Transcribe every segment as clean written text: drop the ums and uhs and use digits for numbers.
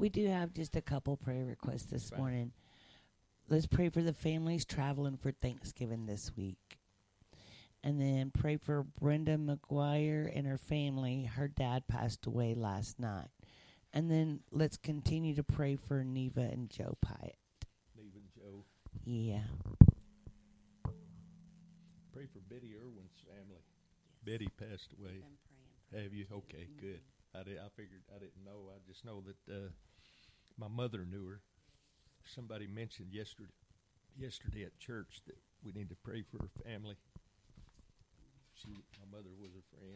We do have just a couple prayer requests this Fine. morning. Let's pray for the families traveling for Thanksgiving this week. And then pray for Brenda McGuire and her family. Her dad passed away last night. And then let's continue to pray for Neva and Joe Pyatt. Neva and Joe. Yeah. Pray for Betty Irwin's family. Betty passed away. Been praying for Have you? Okay, good. I figured I didn't know. I just know that my mother knew her. Somebody mentioned yesterday at church that we need to pray for her family. My mother was a friend.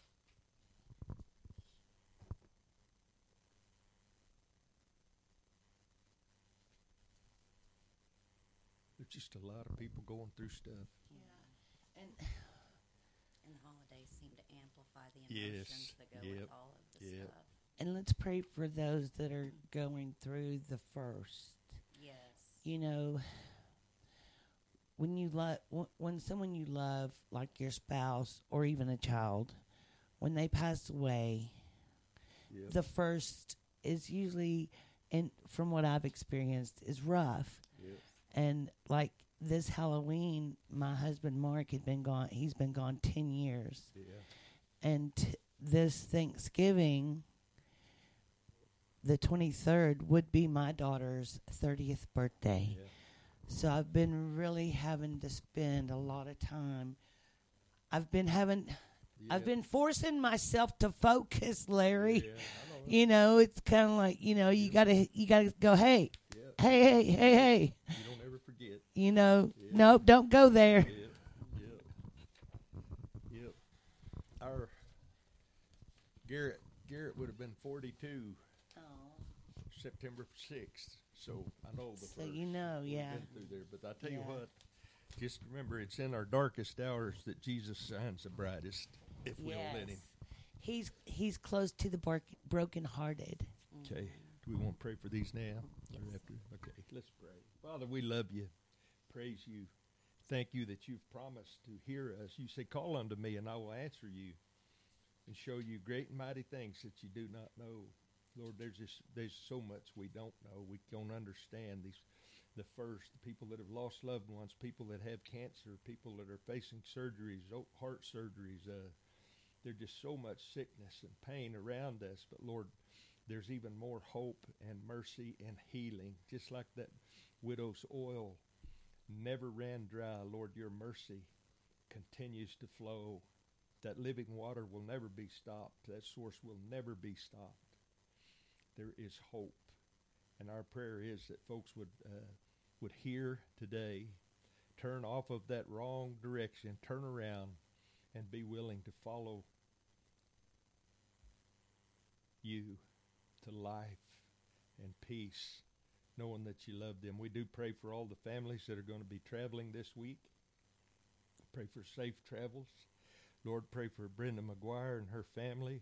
There's just a lot of people going through stuff. Yeah. And And holidays seem to amplify the Yes. emotions that go Yep. with all of the Yep. stuff. And let's pray for those that are going through the first. Yes. You know, when you when someone you love, like your spouse or even a child, when they pass away, Yep. the first is usually, and from what I've experienced, is rough. Yep. And like this Halloween, my husband Mark had been gone. He's been gone 10 years. Yeah. And this Thanksgiving, the 23rd, would be my daughter's 30th birthday. Yeah. So I've been really having to spend a lot of time. I've been forcing myself to focus, Larry. Yeah, I know. You know, it's kind of like, you know, you gotta go, hey, Yep. hey. You don't ever forget. You know, Yeah. nope, don't go there. Yep. Our Garrett would have been 42 September 6th. So I know the So first. you know, we've yeah. been through there. But I tell you Yeah. what, just remember, it's in our darkest hours that Jesus shines the brightest. If we'll let Him. He's close to the brokenhearted. Okay. Do we want to pray for these now? Or after? Okay. Let's pray. Father, we love you. Praise you. Thank you that you've promised to hear us. You say, call unto me, and I will answer you and show you great and mighty things that you do not know. Lord, there's so much we don't know. We don't understand the people that have lost loved ones, people that have cancer, people that are facing surgeries, heart surgeries. There's just so much sickness and pain around us. But Lord, there's even more hope and mercy and healing. Just like that widow's oil never ran dry, Lord, your mercy continues to flow. That living water will never be stopped. That source will never be stopped. There is hope. And our prayer is that folks would hear today, turn off of that wrong direction, turn around, and be willing to follow you to life and peace, knowing that you love them. We do pray for all the families that are going to be traveling this week. Pray for safe travels. Lord, pray for Brenda McGuire and her family,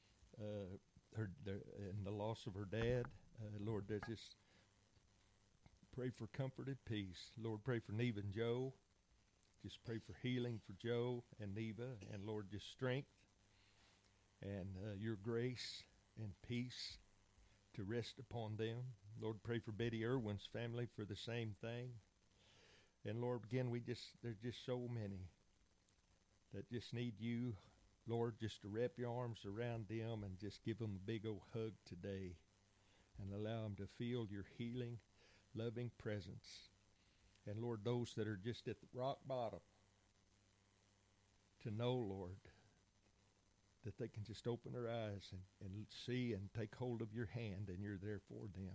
and the loss of her dad. Lord, just pray for comforted peace. Lord, pray for Neva and Joe. Just pray for healing for Joe and Neva, and Lord, just strength and your grace and peace to rest upon them. Lord, pray for Betty Irwin's family for the same thing. And Lord, again, there's just so many that just need you, Lord, just to wrap your arms around them and just give them a big old hug today and allow them to feel your healing, loving presence. And Lord, those that are just at the rock bottom, to know, Lord, that they can just open their eyes and see and take hold of your hand, and you're there for them.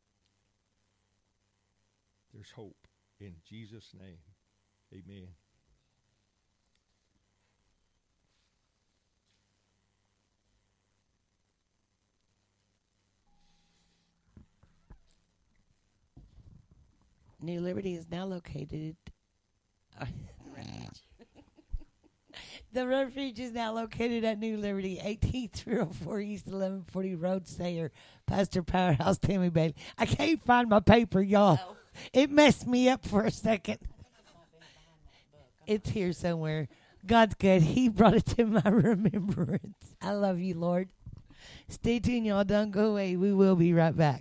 There's hope in Jesus' name. Amen. New Liberty is now located. The refuge is now located at New Liberty, 18304 East 1140 Road, Sayer. Pastor Powerhouse, Tammy Bailey. I can't find my paper, y'all. Oh. It messed me up for a second. It's here somewhere. God's good. He brought it to my remembrance. I love you, Lord. Stay tuned, y'all. Don't go away. We will be right back.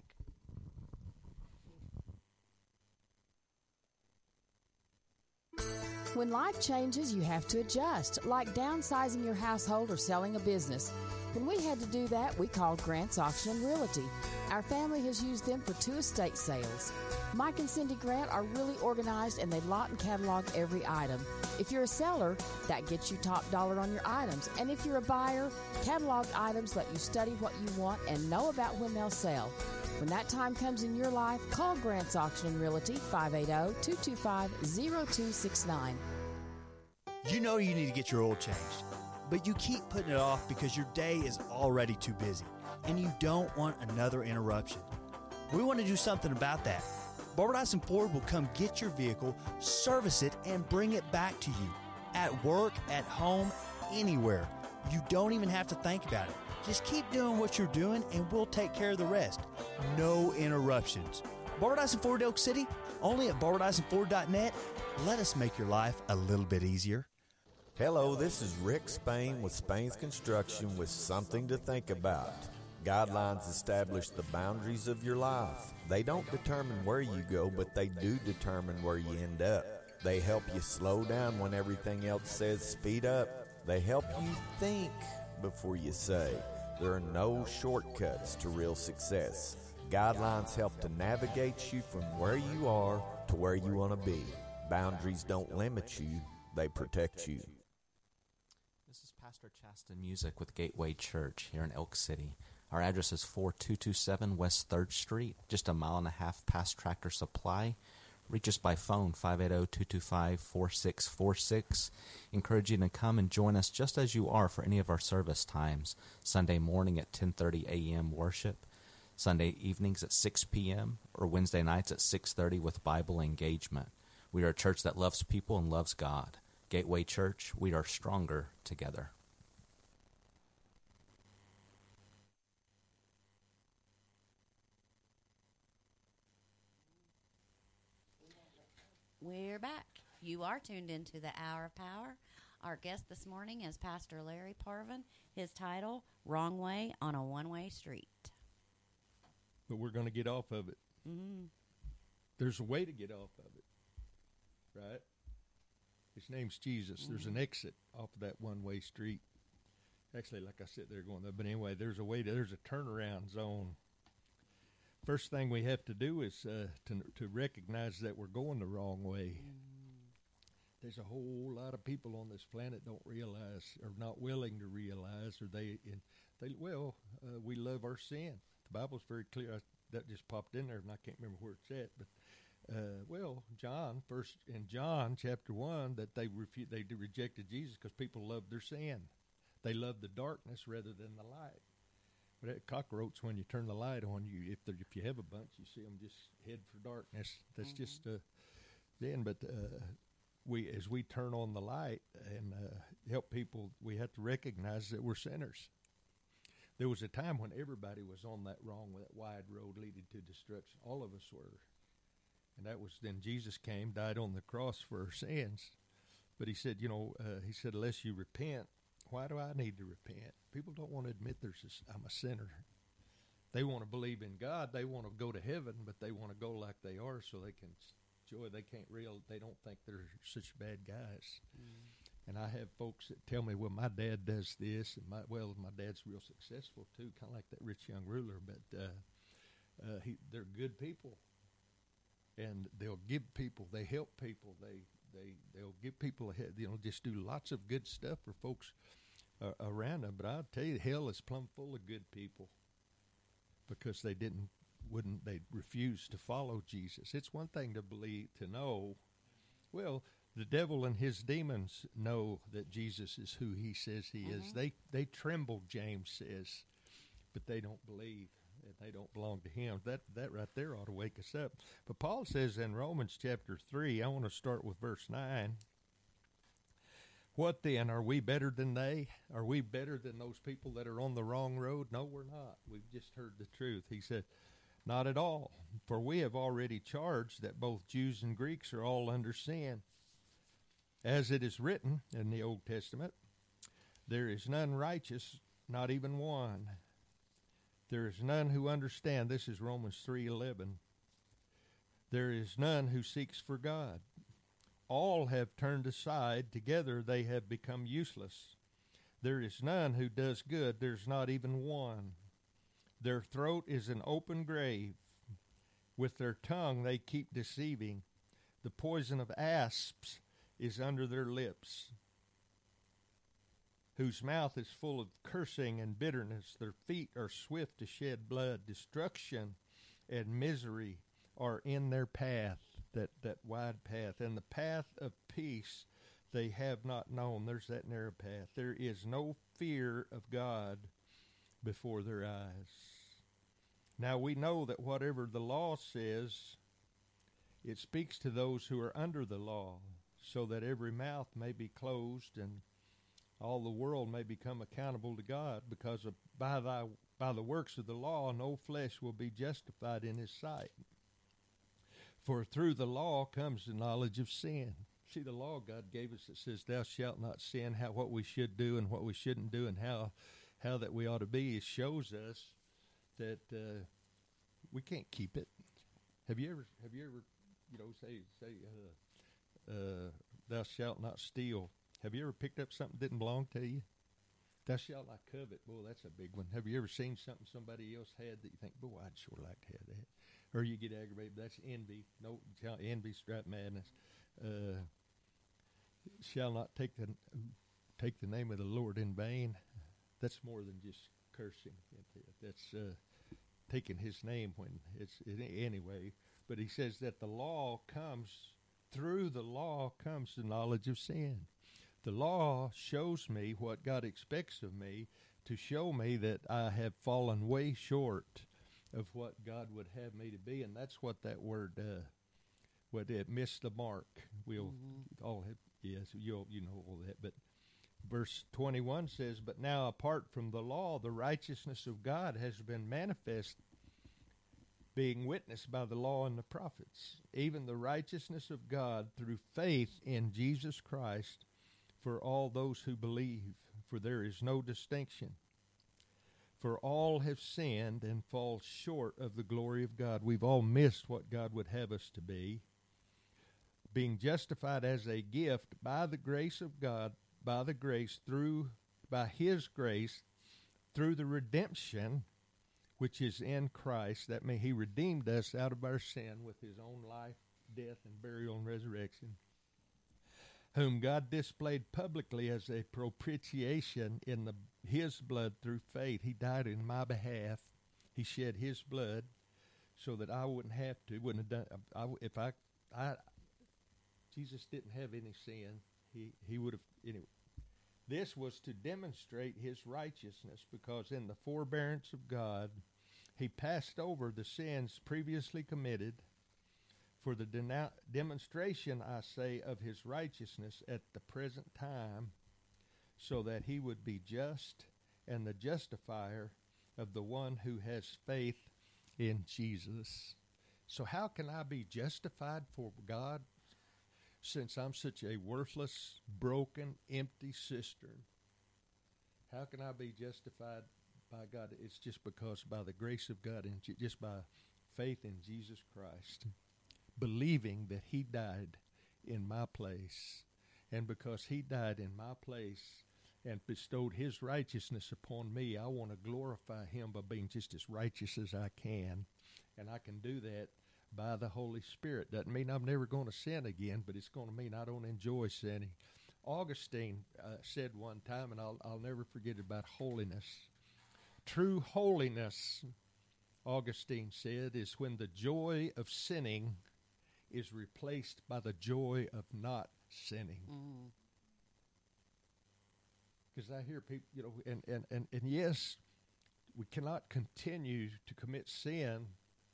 When life changes, you have to adjust, like downsizing your household or selling a business. When we had to do that, we called Grant's Auction and Realty. Our family has used them for 2 estate sales. Mike and Cindy Grant are really organized, and they lot and catalog every item. If you're a seller, that gets you top dollar on your items. And if you're a buyer, cataloged items let you study what you want and know about when they'll sell. When that time comes in your life, call Grant's Auction and Realty, 580-225-0269. You know you need to get your oil changed, but you keep putting it off because your day is already too busy, and you don't want another interruption. We want to do something about that. Barbara Dyson Ford will come get your vehicle, service it, and bring it back to you. At work, at home, anywhere. You don't even have to think about it. Just keep doing what you're doing, and we'll take care of the rest. No interruptions. Barbara Dyson Ford Elk City, only at BarbaraDysonFord.net. Let us make your life a little bit easier. Hello, this is Rick Spain with Spain's Construction with something to think about. Guidelines establish the boundaries of your life. They don't determine where you go, but they do determine where you end up. They help you slow down when everything else says speed up. They help you think before you say. There are no shortcuts to real success. Guidelines help to navigate you from where you are to where you want to be. Boundaries don't limit you, they protect you. This is Pastor Chasten Music with Gateway Church here in Elk City. Our address is 4227 West 3rd Street, just a mile and a half past Tractor Supply. Reach us by phone, 580-225-4646. Encourage you to come and join us just as you are for any of our service times. Sunday morning at 10:30 a.m. worship, Sunday evenings at 6 p.m., or Wednesday nights at 6:30 with Bible engagement. We are a church that loves people and loves God. Gateway Church, we are stronger together. We're back. You are tuned into the Hour of Power. Our guest this morning is Pastor Larry Parvin. His title, Wrong Way on a One-Way Street. But we're going to get off of it. Mm-hmm. There's a way to get off of it, right? His name's Jesus. Mm-hmm. There's an exit off of that one-way street. Actually, like I said, they're going there. But anyway, there's a turnaround zone. First thing we have to do is to recognize that we're going the wrong way. There's a whole lot of people on this planet don't realize, or not willing to realize, or we love our sin. The Bible's very clear. That just popped in there, and I can't remember where it's at. But John chapter 1, that they rejected Jesus because people loved their sin. They loved the darkness rather than the light. But that cockroach, when you turn the light on, if you have a bunch, you see them just head for darkness. That's just then. But as we turn on the light and help people, we have to recognize that we're sinners. There was a time when everybody was on that wide road leading to destruction. All of us were. And that was then Jesus came, died on the cross for our sins. But he said, unless you repent, why do I need to repent? People don't want to admit I'm a sinner. They want to believe in God. They want to go to heaven, but they want to go like they are so they can enjoy. They don't think they're such bad guys. Mm. And I have folks that tell me, well, my dad does this, and my dad's real successful too, kind of like that rich young ruler, but they're good people. And they'll give people, they help people, they'll give people ahead, just do lots of good stuff for folks around them. But I'll tell you, hell is plumb full of good people because they refused to follow Jesus. It's one thing to know. Well, the devil and his demons know that Jesus is who he says he is. They tremble, James says, but they don't believe. They don't belong to him. That right there ought to wake us up. But Paul says in Romans chapter 3, I want to start with verse 9. What then? Are we better than they? Are we better than those people that are on the wrong road? No, we're not. We've just heard the truth. He said, not at all. For we have already charged that both Jews and Greeks are all under sin. As it is written in the Old Testament, there is none righteous, not even one. There is none who understand. This is Romans 3:11. There is none who seeks for God. All have turned aside. Together they have become useless. There is none who does good. There's not even one. Their throat is an open grave. With their tongue they keep deceiving. The poison of asps is under their lips, whose mouth is full of cursing and bitterness. Their feet are swift to shed blood. Destruction and misery are in their path, that wide path. And the path of peace they have not known. There's that narrow path. There is no fear of God before their eyes. Now we know that whatever the law says, it speaks to those who are under the law, so that every mouth may be closed and all the world may become accountable to God, because by the works of the law no flesh will be justified in his sight. For through the law comes the knowledge of sin. See, the law God gave us that says, thou shalt not sin, what we should do and what we shouldn't do, and how that we ought to be. It shows us that we can't keep it. Have you ever say thou shalt not steal? Have you ever picked up something that didn't belong to you? Thou shalt not covet. Boy, that's a big one. Have you ever seen something somebody else had that you think, boy, I'd sure like to have that? Or you get aggravated. That's envy. No, envy, strife, madness. Shall not take the name of the Lord in vain. That's more than just cursing. That's taking his name when it's anyway. But he says that through the law comes the knowledge of sin. The law shows me what God expects of me, to show me that I have fallen way short of what God would have me to be, and that's what that word what it missed the mark. We'll all have, yes, you know all that. But verse 21 says, but now apart from the law, the righteousness of God has been manifest, being witnessed by the law and the prophets, even the righteousness of God through faith in Jesus Christ for all those who believe, for there is no distinction. For all have sinned and fall short of the glory of God. We've all missed what God would have us to be. Being justified as a gift by the grace of God, by his grace, through the redemption which is in Christ, that he redeemed us out of our sin with his own life, death, and burial and resurrection, whom God displayed publicly as a propitiation in his blood through faith. He died in my behalf. He shed his blood so that I wouldn't have to. Wouldn't have done. Jesus didn't have any sin. He would have anyway. This was to demonstrate his righteousness, because in the forbearance of God, he passed over the sins previously committed, for the demonstration, I say, of his righteousness at the present time, so that he would be just and the justifier of the one who has faith in Jesus. So how can I be justified for God, since I'm such a worthless, broken, empty cistern? How can I be justified by God? It's just because by the grace of God and just by faith in Jesus Christ, believing that he died in my place. And because he died in my place and bestowed his righteousness upon me, I want to glorify him by being just as righteous as I can. And I can do that by the Holy Spirit. Doesn't mean I'm never going to sin again, but it's going to mean I don't enjoy sinning. Augustine said one time, and I'll never forget, about holiness. True holiness, Augustine said, is when the joy of sinning is replaced by the joy of not sinning. Because I hear people, and yes, we cannot continue to commit sin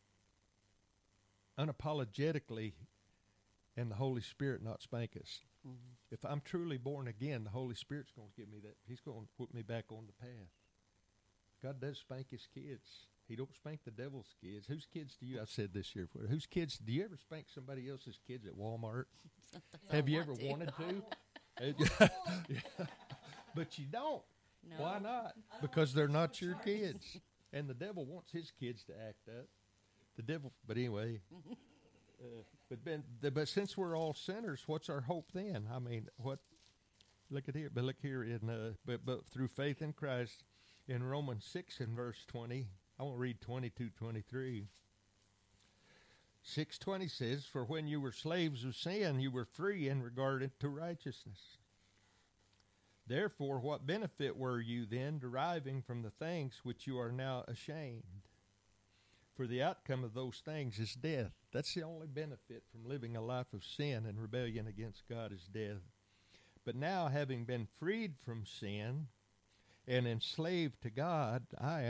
unapologetically and the Holy Spirit not spank us. If I'm truly born again, the Holy Spirit's going to give me that. He's going to put me back on the path. God does spank his kids. He don't spank the devil's kids. Whose kids do you? I said this year. Whose kids do you ever spank? Somebody else's kids at Walmart? Have you ever wanted to? But you don't. No. Why not? Because they're not your kids. And the devil wants his kids to act up. The devil, but anyway. But since we're all sinners, what's our hope then? I mean, what? Look at here. But look here in but through faith in Christ, in Romans 6 and verse 20. I won't read 22-23. 6:20 says, "For when you were slaves of sin, you were free in regard to righteousness. Therefore, what benefit were you then deriving from the things which you are now ashamed? For the outcome of those things is death." That's the only benefit from living a life of sin and rebellion against God is death. "But now, having been freed from sin and enslaved to God,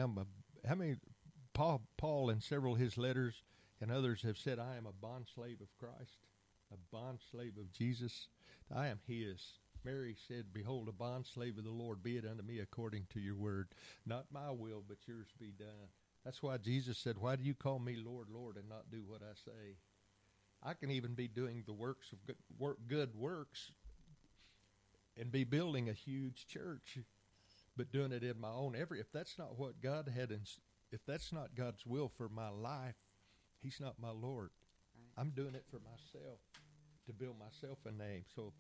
Paul in several of his letters and others have said, I am a bondslave of Christ, a bondslave of Jesus. I am his. Mary said, "Behold, a bondslave of the Lord, be it unto me according to your word. Not my will, but yours be done." That's why Jesus said, "Why do you call me Lord, Lord, and not do what I say?" I can even be doing the works of good works and be building a huge church, but doing it in my own. If that's not what God had, if that's not God's will for my life, he's not my Lord. Right. I'm doing it for myself, to build myself a name. So,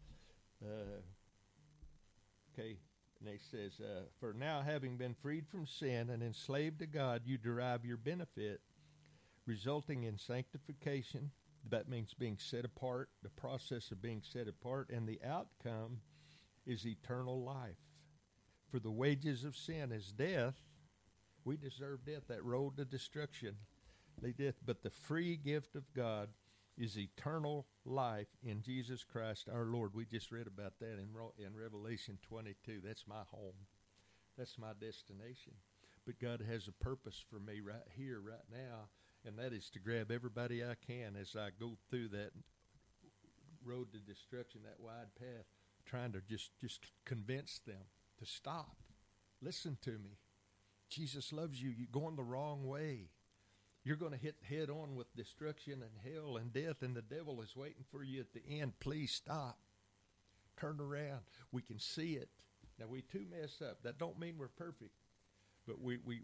okay, and he says, "For now, having been freed from sin and enslaved to God, you derive your benefit, resulting in sanctification." That means being set apart, the process of being set apart, and the outcome is eternal life. For the wages of sin is death. We deserve death, that road to destruction. But the free gift of God is eternal life in Jesus Christ our Lord. We just read about that in Revelation 22. That's my home. That's my destination. But God has a purpose for me right here, right now, and that is to grab everybody I can as I go through that road to destruction, that wide path, trying to just convince them to stop. Listen to me. Jesus loves you. You're going the wrong way. You're going to hit head on with destruction and hell and death, and the devil is waiting for you at the end. Please stop. Turn around. We can see it. Now, we too mess up. That don't mean we're perfect, but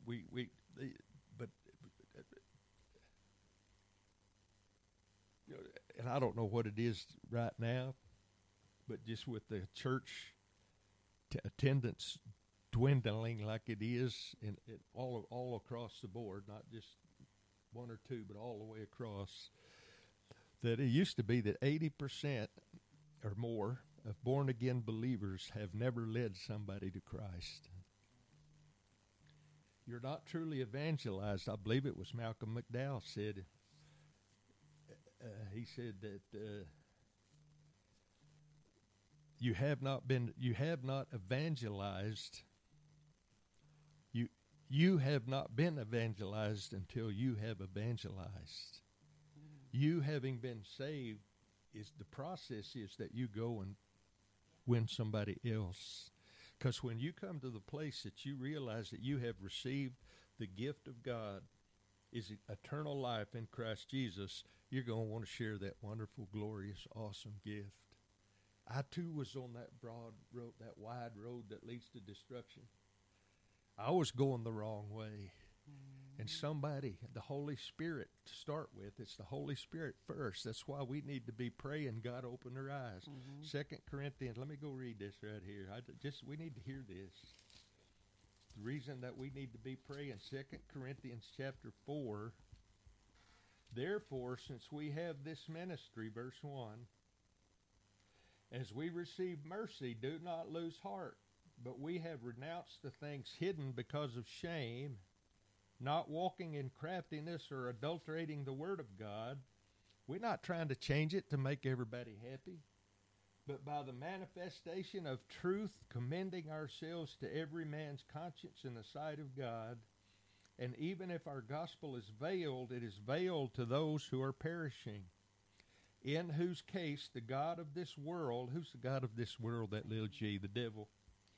and I don't know what it is right now, but just with the church attendance dwindling like it is in all across the board, not just one or two, but all the way across, that it used to be that 80% or more of born-again believers have never led somebody to Christ. You're not truly evangelized. I believe it was Malcolm McDowell said, he said that you have not evangelized. You have not been evangelized until you have evangelized. You having been saved, is the process is that you go and win somebody else. Because when you come to the place that you realize that you have received the gift of God, is eternal life in Christ Jesus, you're going to want to share that wonderful, glorious, awesome gift. I too was on that broad road, that wide road that leads to destruction. I was going the wrong way. And somebody, the Holy Spirit to start with, it's the Holy Spirit first. That's why we need to be praying, God, open their eyes. 2 Corinthians, let me go read this right here. We need to hear this. The reason that we need to be praying, 2 Corinthians chapter 4, "Therefore, since we have this ministry," verse 1, "as we receive mercy, do not lose heart. But we have renounced the things hidden because of shame, not walking in craftiness or adulterating the word of God." We're not trying to change it to make everybody happy, but by the manifestation of truth, commending ourselves to every man's conscience in the sight of God. And even if our gospel is veiled, it is veiled to those who are perishing, in whose case the God of this world — who's the God of this world? That little G, the devil.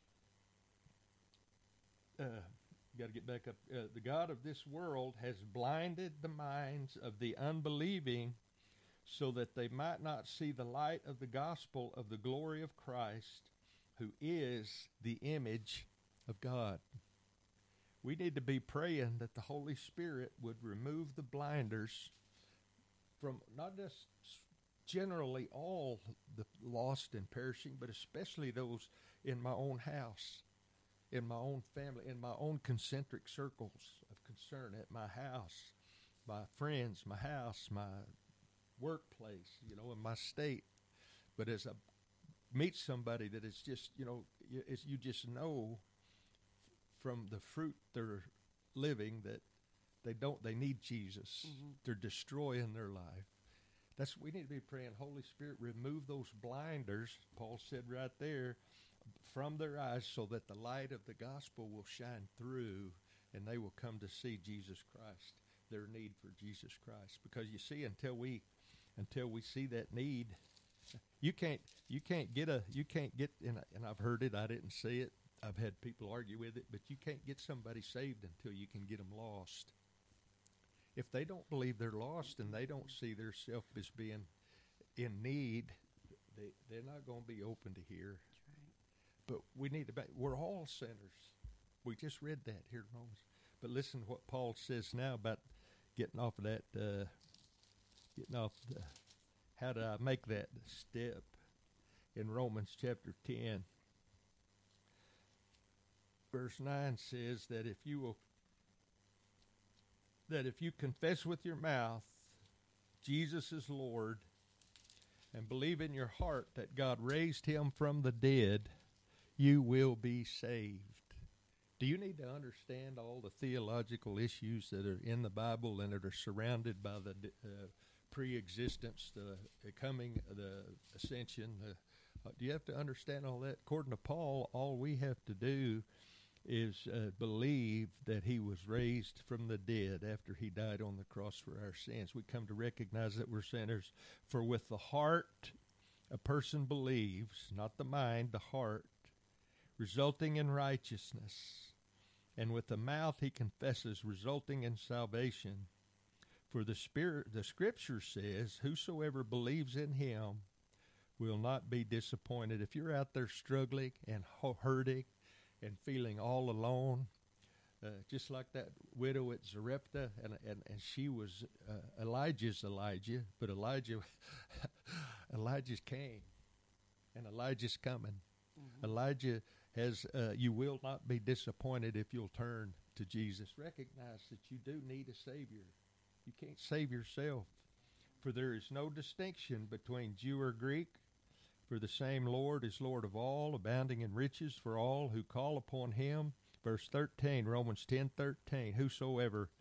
Got to get back up. The God of this world has blinded the minds of the unbelieving, so that they might not see the light of the gospel of the glory of Christ, who is the image of God. We need to be praying that the Holy Spirit would remove the blinders from not just generally all the lost and perishing, but especially those in my own house, in my own family, in my own concentric circles of concern, at my house, my friends, my house, my workplace, in my state. But as I meet somebody that is just, you just know from the fruit they're living that they need Jesus. Mm-hmm. They're destroying their life. That's what we need to be praying. Holy Spirit, remove those blinders, Paul said right there, from their eyes so that the light of the gospel will shine through and they will come to see Jesus Christ, their need for Jesus Christ. Because you see, until we see that need, you can't get, and I've heard it, I didn't see it, I've had people argue with it, but you can't get somebody saved until you can get them lost. If they don't believe they're lost and they don't see their self as being in need, they're not going to be open to hear. That's right. But we need to we're all sinners. We just read that here in Romans. But listen to what Paul says now about getting off of that, how do I make that step in Romans chapter 10. Verse 9 says that if you confess with your mouth Jesus is Lord and believe in your heart that God raised him from the dead, you will be saved. Do you need to understand all the theological issues that are in the Bible and that are surrounded by the pre-existence, the coming, the ascension? Do you have to understand all that? According to Paul, all we have to do is believe that he was raised from the dead after he died on the cross for our sins. We come to recognize that we're sinners. For with the heart a person believes, not the mind, the heart, resulting in righteousness. And with the mouth he confesses, resulting in salvation. For the Scripture says, whosoever believes in him will not be disappointed. If you're out there struggling and hurting and feeling all alone, just like that widow at Zarephath, and she was Elijah's Elijah, but Elijah's came, and Elijah's coming. Mm-hmm. Elijah has, you will not be disappointed if you'll turn to Jesus. Recognize that you do need a Savior. You can't save yourself. For there is no distinction between Jew or Greek, for the same Lord is Lord of all, abounding in riches for all who call upon him. Verse 13, Romans 10:13, whosoever,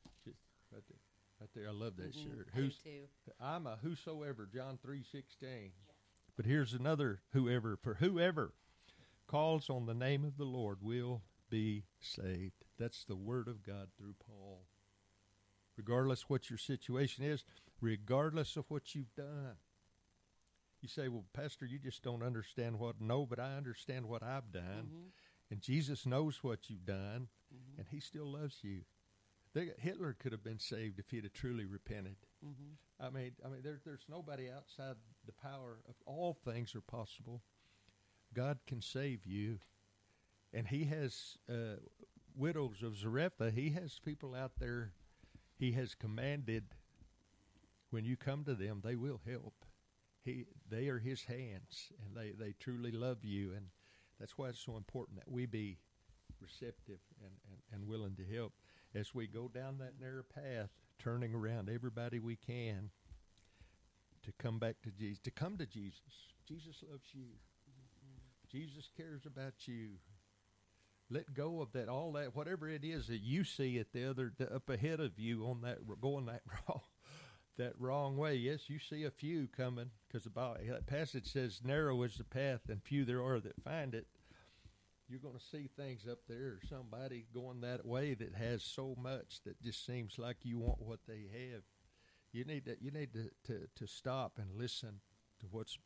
right there, I love that shirt. I'm a whosoever, John 3:16. Yeah. But here's another whoever, for whoever calls on the name of the Lord will be saved. That's the word of God through Paul. Regardless what your situation is, regardless of what you've done. You say, well, Pastor, you just don't understand what. No, but I understand what I've done. Mm-hmm. And Jesus knows what you've done, mm-hmm. and he still loves you. Hitler could have been saved if he'd have truly repented. Mm-hmm. I mean, there's nobody outside the power of all things are possible. God can save you. And he has widows of Zarephath. He has people out there. He has commanded when you come to them, they will help. They are his hands, and they truly love you, and that's why it's so important that we be receptive and willing to help as we go down that narrow path, turning around everybody we can to come back to Jesus, to come to Jesus. Jesus loves you. Mm-hmm. Jesus cares about you. Let go of that, all that, whatever it is that you see at up ahead of you on that, going that wrong way. Yes, you see a few coming, because that passage says, narrow is the path and few there are that find it. You're going to see things up there, somebody going that way that has so much that just seems like you want what they have. You need to stop and listen to what's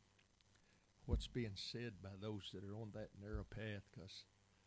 being said by those that are on that narrow path, because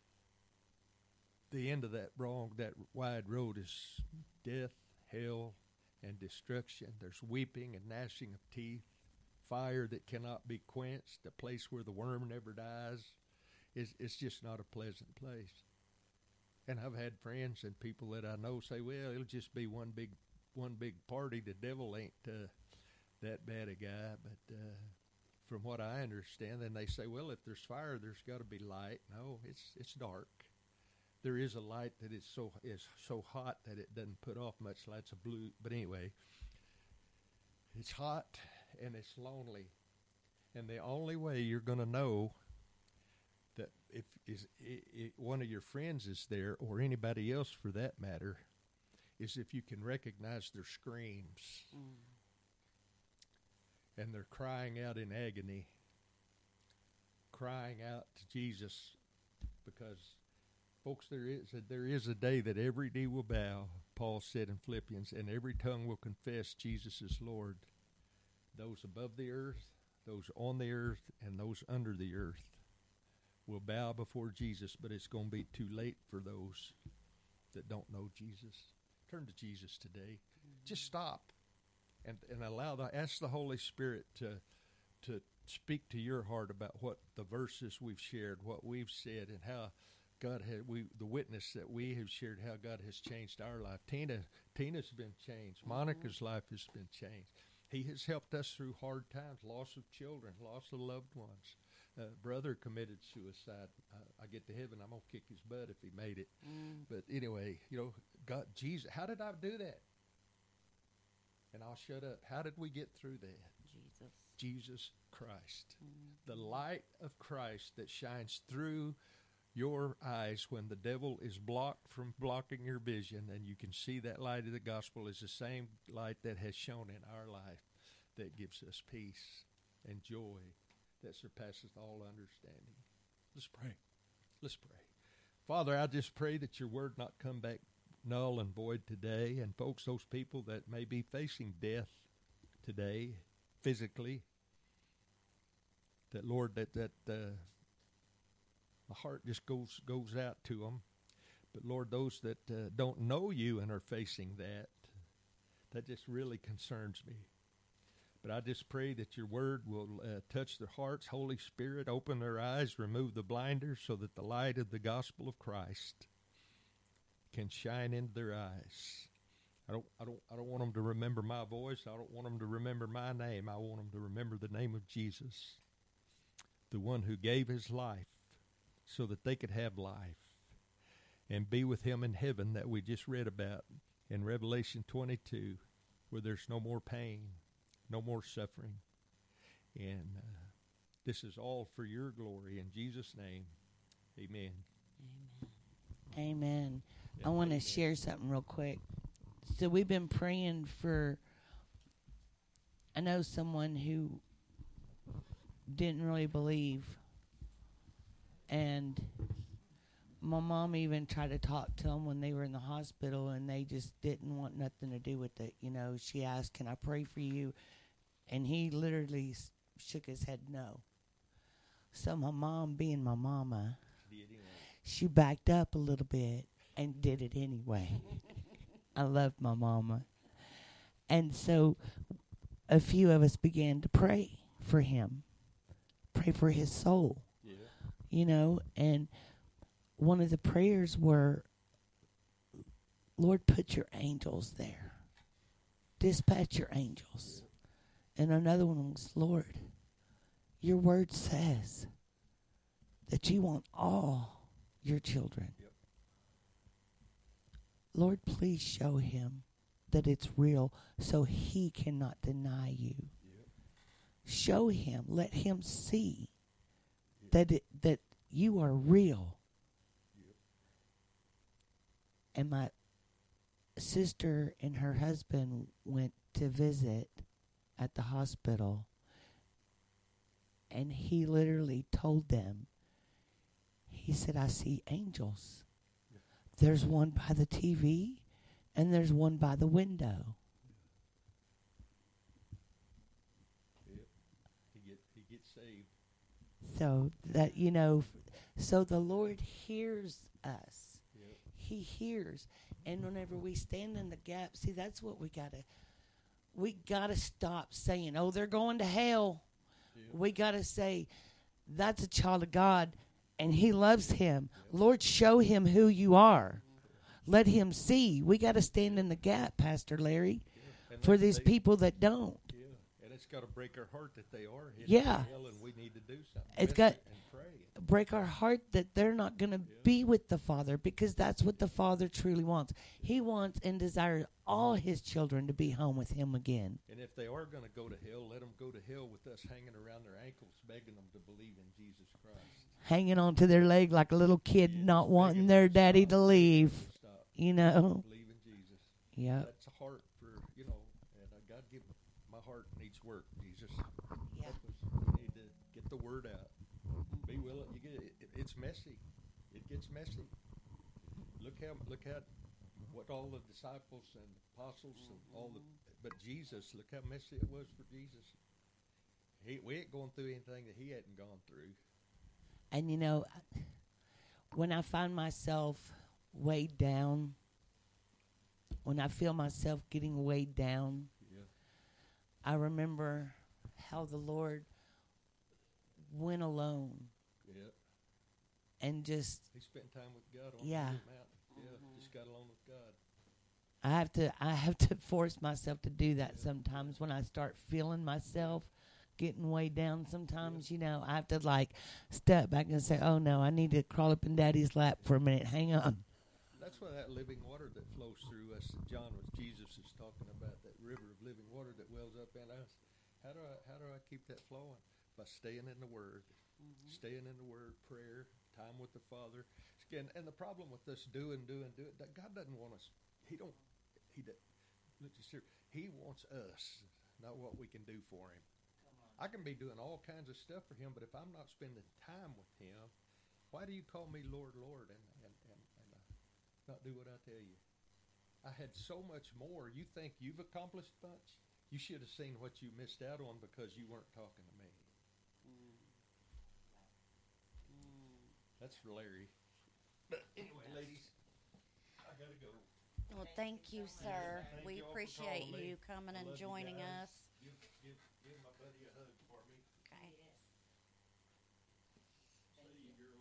the end of that wide road is death, hell, and destruction. There's weeping and gnashing of teeth, fire that cannot be quenched, a place where the worm never dies. It's just not a pleasant place. And I've had friends and people that I know say, well, it'll just be one big party. The devil ain't that bad a guy. But from what I understand, then they say, well, if there's fire, there's got to be light. No, it's dark. There is a light that is so hot that it doesn't put off much light. It's a blue. But anyway, it's hot and it's lonely. And the only way you're going to know that if one of your friends is there, or anybody else for that matter, is if you can recognize their screams. And they're crying out in agony, crying out to Jesus, because, folks, there is a day that every knee will bow, Paul said in Philippians, and every tongue will confess Jesus is Lord. Those above the earth, those on the earth, and those under the earth will bow before Jesus, but it's going to be too late for those that don't know Jesus. Turn to Jesus today. Just stop. And ask the Holy Spirit to speak to your heart about what the verses we've shared, what we've said, and how God the witness that we have shared, how God has changed our life. Tina's been changed. Monica's life has been changed. He has helped us through hard times, loss of children, loss of loved ones. Brother committed suicide. I get to heaven, I'm gonna kick his butt if he made it. But anyway, God, Jesus, how did I do that? And I'll shut up. How did we get through that? Jesus Christ. The light of Christ that shines through your eyes when the devil is blocked from blocking your vision, and you can see that light of the gospel is the same light that has shone in our life that gives us peace and joy that surpasses all understanding. Let's pray. Let's pray. Father, I just pray that your word not come back null and void today. And folks, those people that may be facing death today, physically, that Lord, that my heart just goes out to them. But Lord, those that don't know you and are facing that just really concerns me. But I just pray that your word will touch their hearts. Holy Spirit, open their eyes, remove the blinders, so that the light of the gospel of Christ can shine into their eyes. I don't want them to remember my voice. I don't want them to remember my name. I want them to remember the name of Jesus, the one who gave his life so that they could have life and be with him in heaven that we just read about in Revelation 22, where there's no more pain, no more suffering. And this is all for your glory. In Jesus' name, amen. Amen. I want to share something real quick. So we've been praying for, I know someone who didn't really believe, and my mom even tried to talk to them when they were in the hospital, and they just didn't want nothing to do with it. She asked, can I pray for you? And he literally shook his head no. So my mom, being my mama, she backed up a little bit and did it anyway. I love my mama. And so a few of us began to pray for him, pray for his soul, and one of the prayers were, Lord, put your angels there. Dispatch your angels. And another one was, Lord, your word says that you want all your children. Yep. Lord, please show him that it's real so he cannot deny you. Yep. Show him, let him see that you are real. Yep. And my sister and her husband went to visit at the hospital, and he literally told them, he said, I see angels. Yeah. There's one by the TV, and there's one by the window. Yep. He gets saved. So that, so the Lord hears us. Yep. He hears. And whenever we stand in the gap, see, that's what we gotta stop saying, oh, they're going to hell. Yeah. We got to say, that's a child of God, And he loves him. Lord, show him who you are. Let him see. We got to stand in the gap, Pastor Larry, for these people that don't. Yeah, and it's got to break our heart that they are headed Yeah. to hell, and we need to do something. It's Visit got and pray. break our heart that they're not going to be with the Father, because that's what the Father truly wants. He wants and desires all his children to be home with him again. And if they are going to go to hell, let them go to hell with us hanging around their ankles, begging them to believe in Jesus Christ. Hanging on to their leg like a little kid, not wanting their daddy to leave. Stop. You know? Believe in Jesus. Yeah. That's a heart for, and God give my heart needs work, Jesus. Yeah. Help us. We need to get the word out. Be willing. It's messy. It gets messy. Look how what all the disciples and apostles and but Jesus, look how messy it was for Jesus. We ain't going through anything that he hadn't gone through. And when I find myself weighed down, when I feel myself getting weighed down, I remember how the Lord went alone. Yeah. And just He spent time with God on the mountain. Just got along with God. I have to force myself to do that sometimes when I start feeling myself getting way down. Sometimes, I have to step back and say, oh no, I need to crawl up in Daddy's lap for a minute. Hang on. That's why that living water that flows through us, Jesus is talking about, that river of living water that wells up in us. How do I keep that flowing? By staying in the Word, staying in the Word, prayer, time with the Father. And the problem with us doing, that God doesn't want us. He wants us, not what we can do for him. I can be doing all kinds of stuff for him, but if I'm not spending time with him, why do you call me Lord, Lord, and not do what I tell you? I had so much more. You think you've accomplished much? You should have seen what you missed out on because you weren't talking to me. That's for Larry. But anyway, ladies, I got to go. Well, thank you, sir. Thank We you all for appreciate calling me. you coming I and love you joining guys. us. Give my buddy a hug for me. Okay. See you, girl.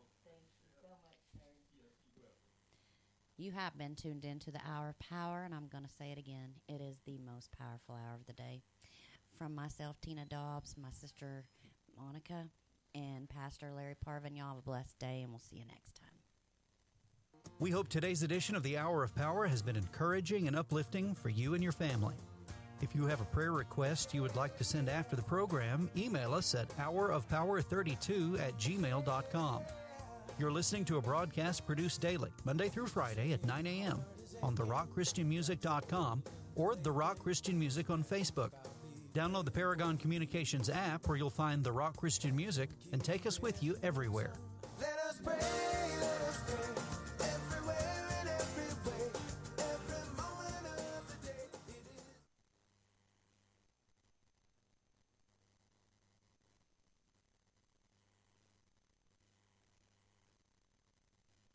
You have been tuned into the Hour of Power, and I'm going to say it again. It is the most powerful hour of the day. From myself, Tina Dobbs, my sister, Monica, and Pastor Larry Parvin, y'all have a blessed day, and we'll see you next time. We hope today's edition of the Hour of Power has been encouraging and uplifting for you and your family. If you have a prayer request you would like to send after the program, email us at hourofpower32@gmail.com. You're listening to a broadcast produced daily, Monday through Friday at 9 a.m. on therockchristianmusic.com or The Rock Christian Music on Facebook. Download the Paragon Communications app where you'll find The Rock Christian Music and take us with you everywhere. Let us pray.